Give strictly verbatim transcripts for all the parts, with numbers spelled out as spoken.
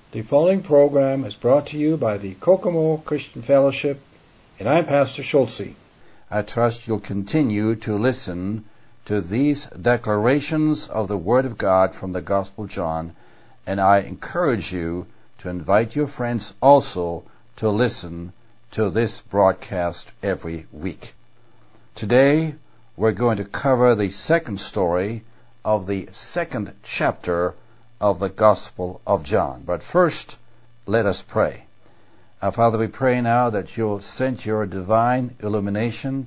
The following program is brought to you by the Kokomo Christian Fellowship, and I'm Pastor Schulze. I trust you'll continue to listen to these declarations of the Word of God from the Gospel of John, and I encourage you to invite your friends also to listen to this broadcast every week. Today, we're going to cover the second story of the second chapter of the Gospel of John. But first, let us pray. Our Father, we pray now that you'll send your divine illumination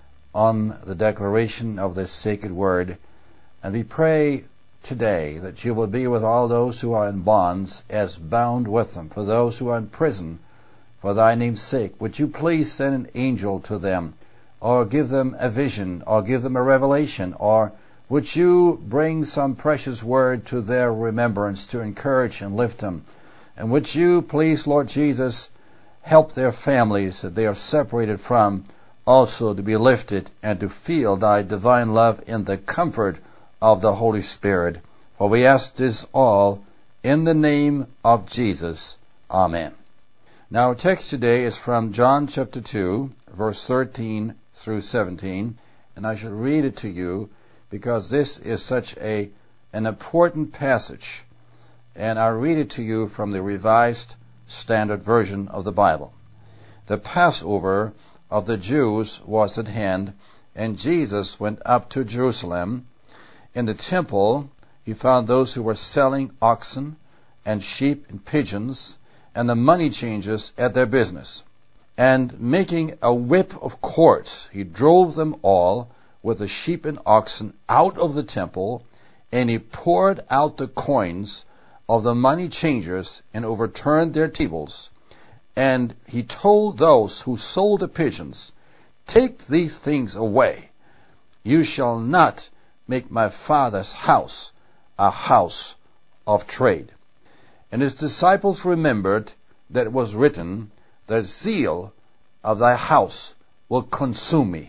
on the declaration of this sacred word. And we pray today that you will be with all those who are in bonds as bound with them. For those who are in prison, for thy name's sake, would you please send an angel to them, or give them a vision, or give them a revelation, or would you bring some precious word to their remembrance to encourage and lift them? And would you please, Lord Jesus, help their families that they are separated from also to be lifted and to feel thy divine love in the comfort of the Holy Spirit. For we ask this all in the name of Jesus. Amen. Now our text today is from John chapter two, verse thirteen through seventeen, and I shall read it to you because this is such a an important passage. And I'll read it to you from the Revised Standard Version of the Bible. The Passover of the Jews was at hand, and Jesus went up to Jerusalem. In the temple he found those who were selling oxen and sheep and pigeons, and the money changers at their business. And making a whip of cords, he drove them all with the sheep and oxen out of the temple, and he poured out the coins of the money changers and overturned their tables. And he told those who sold the pigeons, "Take these things away. You shall not make my Father's house a house of trade." And his disciples remembered that it was written, "The zeal of thy house will consume me."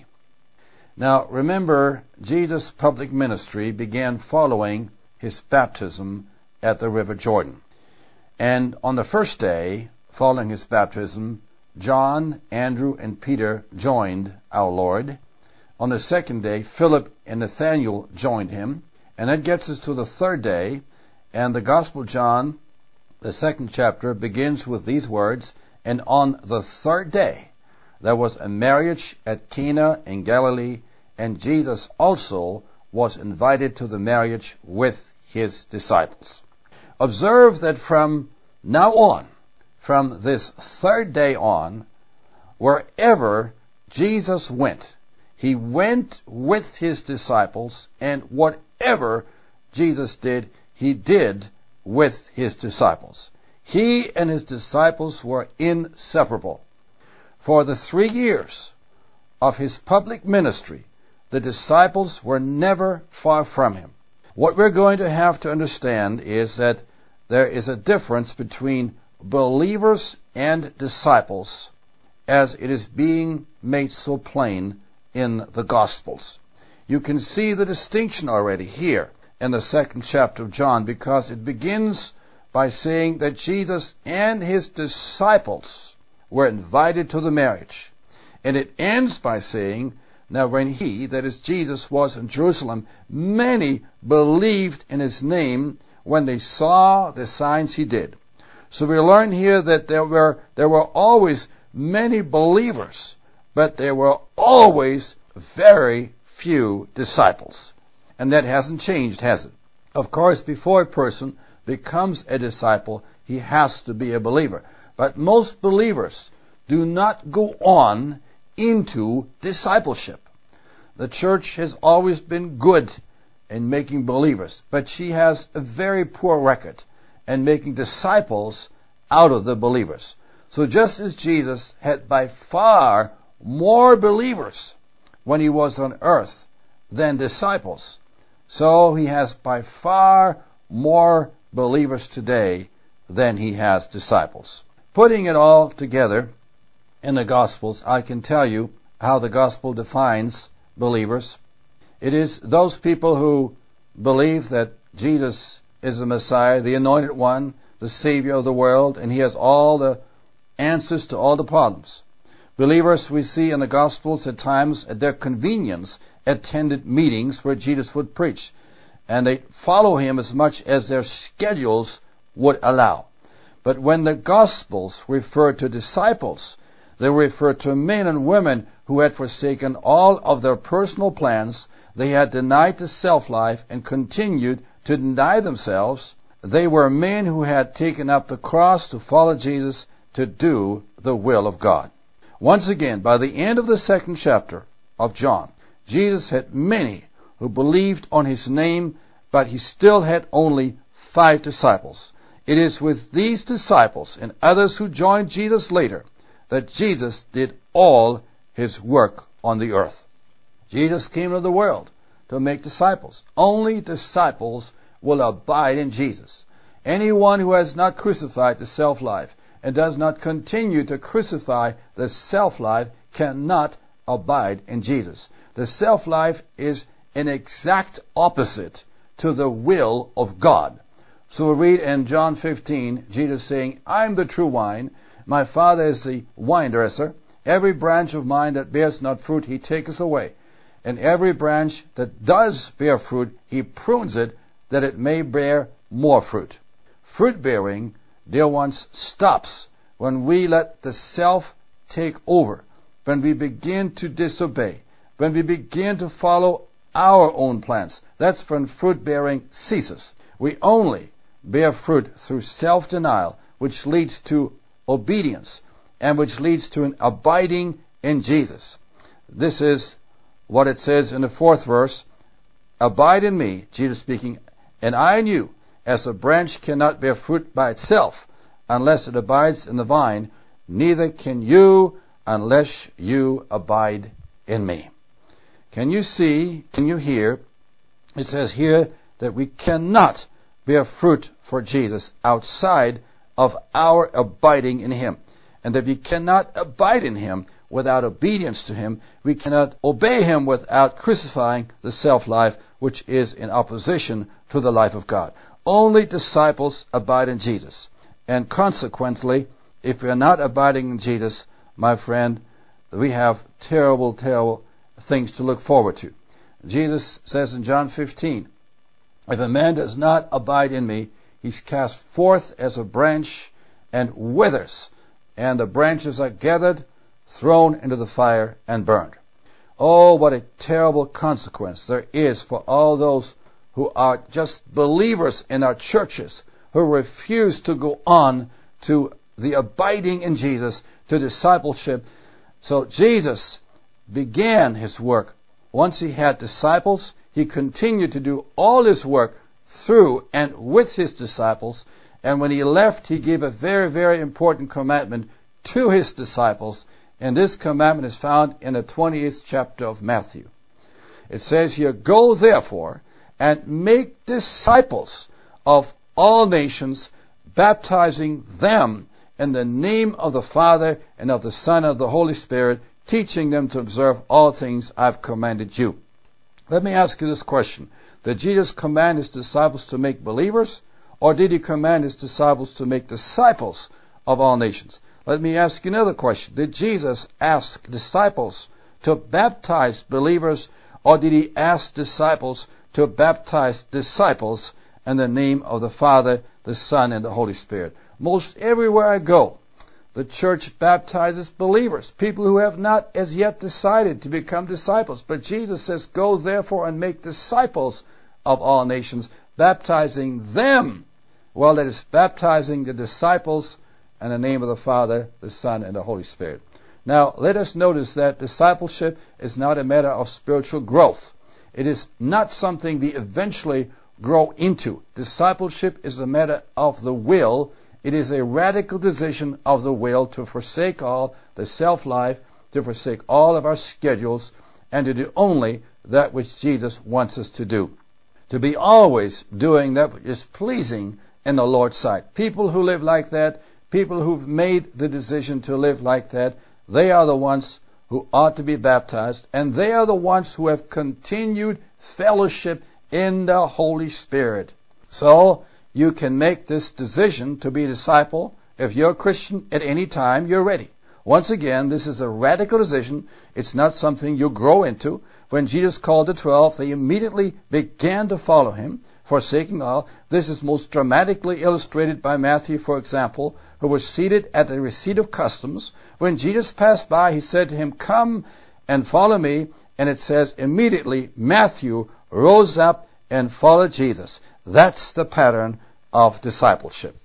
Now remember, Jesus' public ministry began following his baptism at the River Jordan. And on the first day following his baptism, John, Andrew, and Peter joined our Lord. On the second day, Philip and Nathanael joined him. And that gets us to the third day. And the Gospel of John, the second chapter, begins with these words, "And on the third day there was a marriage at Cana in Galilee, and Jesus also was invited to the marriage with his disciples." Observe that from now on, from this third day on, wherever Jesus went, he went with his disciples, and whatever Jesus did, he did with his disciples. He and his disciples were inseparable. For the three years of his public ministry, the disciples were never far from him. What we're going to have to understand is that there is a difference between believers and disciples, as it is being made so plain in the Gospels. You can see the distinction already here in the second chapter of John, because it begins by saying that Jesus and his disciples were invited to the marriage. And it ends by saying, now when he, that is Jesus, was in Jerusalem, many believed in his name when they saw the signs he did. So we learn here that there were there were always many believers, but there were always very few disciples. And that hasn't changed, has it? Of course, before a person becomes a disciple, he has to be a believer. But most believers do not go on into discipleship. The church has always been good in making believers, but she has a very poor record in making disciples out of the believers. So just as Jesus had by far more believers when he was on earth than disciples, so he has by far more believers today than he has disciples. Putting it all together in the Gospels, I can tell you how the Gospel defines believers. It is those people who believe that Jesus is the Messiah, the Anointed One, the Savior of the world, and He has all the answers to all the problems. Believers we see in the Gospels at times at their convenience attended meetings where Jesus would preach, and they follow Him as much as their schedules would allow. But when the Gospels refer to disciples, they refer to men and women who had forsaken all of their personal plans. They had denied the self-life and continued to deny themselves. They were men who had taken up the cross to follow Jesus, to do the will of God. Once again, by the end of the second chapter of John, Jesus had many who believed on His name, but He still had only five disciples. It is with these disciples and others who joined Jesus later that Jesus did all His work on the earth. Jesus came to the world to make disciples. Only disciples will abide in Jesus. Anyone who has not crucified the self-life and does not continue to crucify the self-life cannot abide in Jesus. The self-life is an exact opposite to the will of God. So we read in John fifteen, Jesus saying, "I am the true wine, my Father is the wine dresser. Every branch of mine that bears not fruit, He taketh away. And every branch that does bear fruit, He prunes it, that it may bear more fruit." Fruit bearing, dear ones, stops when we let the self take over, when we begin to disobey, when we begin to follow our own plans. That's when fruit bearing ceases. We only bear fruit through self-denial, which leads to obedience and which leads to an abiding in Jesus. This is what it says in the fourth verse, "Abide in me," Jesus speaking, "and I in you, as a branch cannot bear fruit by itself unless it abides in the vine, neither can you unless you abide in me." Can you see, can you hear? It says here that we cannot bear fruit for Jesus outside of our abiding in Him. And that we cannot abide in Him without obedience to Him. We cannot obey Him without crucifying the self-life, which is in opposition to the life of God. Only disciples abide in Jesus. And consequently, if we are not abiding in Jesus, my friend, we have terrible, terrible things to look forward to. Jesus says in John fifteen, "If a man does not abide in me, he's cast forth as a branch and withers, and the branches are gathered, thrown into the fire, and burned." Oh, what a terrible consequence there is for all those who are just believers in our churches, who refuse to go on to the abiding in Jesus, to discipleship. So Jesus began His work. Once He had disciples, He continued to do all His work through and with His disciples. And when He left, He gave a very, very important commandment to His disciples. And this commandment is found in the twentieth chapter of Matthew. It says here, "Go therefore and make disciples of all nations, baptizing them in the name of the Father and of the Son and of the Holy Spirit, teaching them to observe all things I've commanded you." Let me ask you this question. Did Jesus command His disciples to make believers, or did He command His disciples to make disciples of all nations? Let me ask you another question. Did Jesus ask disciples to baptize believers, or did He ask disciples to baptize disciples in the name of the Father, the Son, and the Holy Spirit? Most everywhere I go, the church baptizes believers, people who have not as yet decided to become disciples. But Jesus says, "Go therefore and make disciples of all nations, baptizing them." Well, that is baptizing the disciples in the name of the Father, the Son, and the Holy Spirit. Now, let us notice that discipleship is not a matter of spiritual growth. It is not something we eventually grow into. Discipleship is a matter of the will. It is a radical decision of the will to forsake all the self-life, to forsake all of our schedules, and to do only that which Jesus wants us to do. To be always doing that which is pleasing in the Lord's sight. People who live like that, people who've made the decision to live like that, they are the ones who ought to be baptized, and they are the ones who have continued fellowship in the Holy Spirit. So, you can make this decision to be a disciple. If you're a Christian at any time, you're ready. Once again, this is a radical decision. It's not something you grow into. When Jesus called the twelve, they immediately began to follow him, forsaking all. This is most dramatically illustrated by Matthew, for example, who was seated at the receipt of customs. When Jesus passed by, he said to him, "Come and follow me." And it says, immediately Matthew rose up and followed Jesus. That's the pattern of discipleship.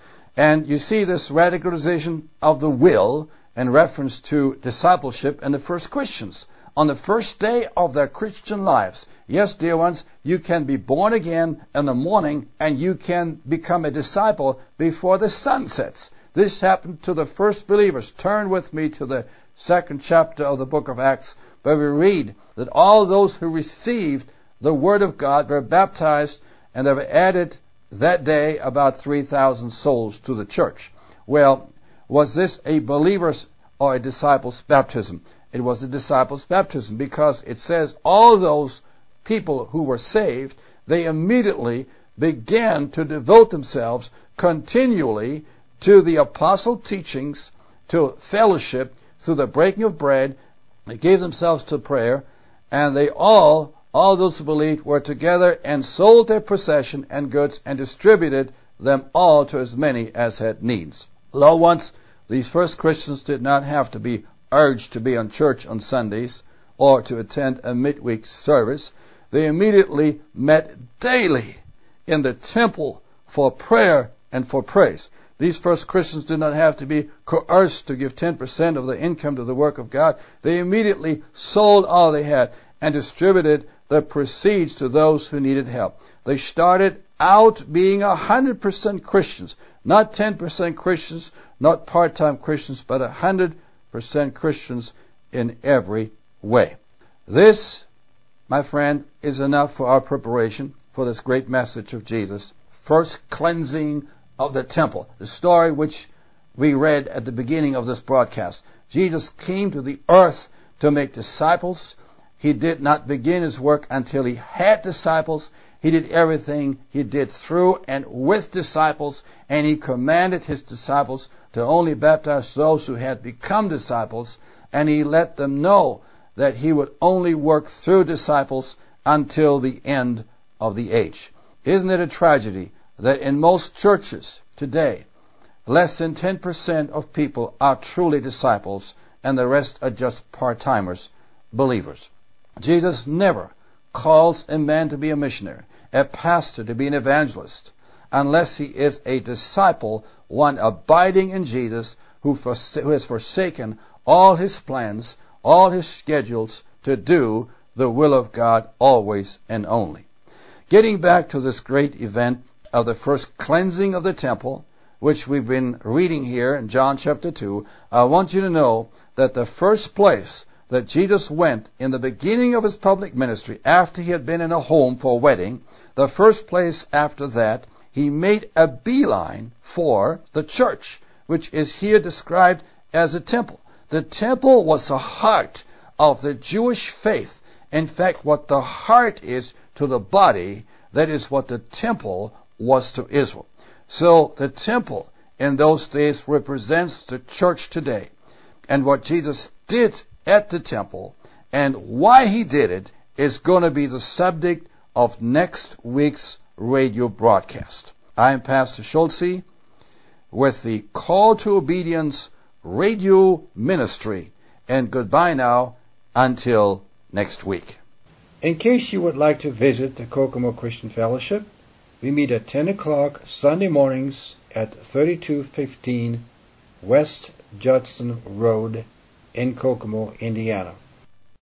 And you see this radical decision of the will in reference to discipleship and the first Christians. On the first day of their Christian lives, yes, dear ones, you can be born again in the morning and you can become a disciple before the sun sets. This happened to the first believers. Turn with me to the second chapter of the book of Acts, where we read that all those who received the Word of God were baptized, and there were added that day about three thousand souls to the church. Well, was this a believer's or a disciple's baptism? It was a disciple's baptism, because it says all those people who were saved, they immediately began to devote themselves continually to the apostle teachings, to fellowship, through the breaking of bread. They gave themselves to prayer, and they all, all those who believed, were together and sold their possession and goods and distributed them all to as many as had needs. Lo, once these first Christians did not have to be urged to be on church on Sundays or to attend a midweek service. They immediately met daily in the temple for prayer and for praise. These first Christians did not have to be coerced to give ten percent of their income to the work of God. They immediately sold all they had and distributed the proceeds to those who needed help. They started out being one hundred percent Christians, not ten percent Christians, not part-time Christians, but one hundred percent Christians in every way. This, my friend, is enough for our preparation for this great message of Jesus. First cleansing of the temple, the story which we read at the beginning of this broadcast. Jesus came to the earth to make disciples. He did not begin his work until he had disciples. He did everything he did through and with disciples, and he commanded his disciples to only baptize those who had become disciples, and he let them know that he would only work through disciples until the end of the age. Isn't it a tragedy that in most churches today, less than ten percent of people are truly disciples and the rest are just part-timers, believers? Jesus never calls a man to be a missionary, a pastor to be an evangelist, unless he is a disciple, one abiding in Jesus, who, forsa- who has forsaken all his plans, all his schedules to do the will of God always and only. Getting back to this great event of the first cleansing of the temple, which we've been reading here in John chapter two, I want you to know that the first place that Jesus went in the beginning of his public ministry, after he had been in a home for a wedding, the first place after that, he made a beeline for the church, which is here described as a temple. The temple was the heart of the Jewish faith. In fact, what the heart is to the body, that is what the temple was to Israel. So the temple in those days represents the church today. And what Jesus did at the temple and why he did it is going to be the subject of next week's radio broadcast. I am Pastor Schulze with the Call to Obedience radio ministry. And goodbye now until next week. In case you would like to visit the Kokomo Christian Fellowship, we meet at ten o'clock Sunday mornings at thirty-two fifteen West Judson Road in Kokomo, Indiana.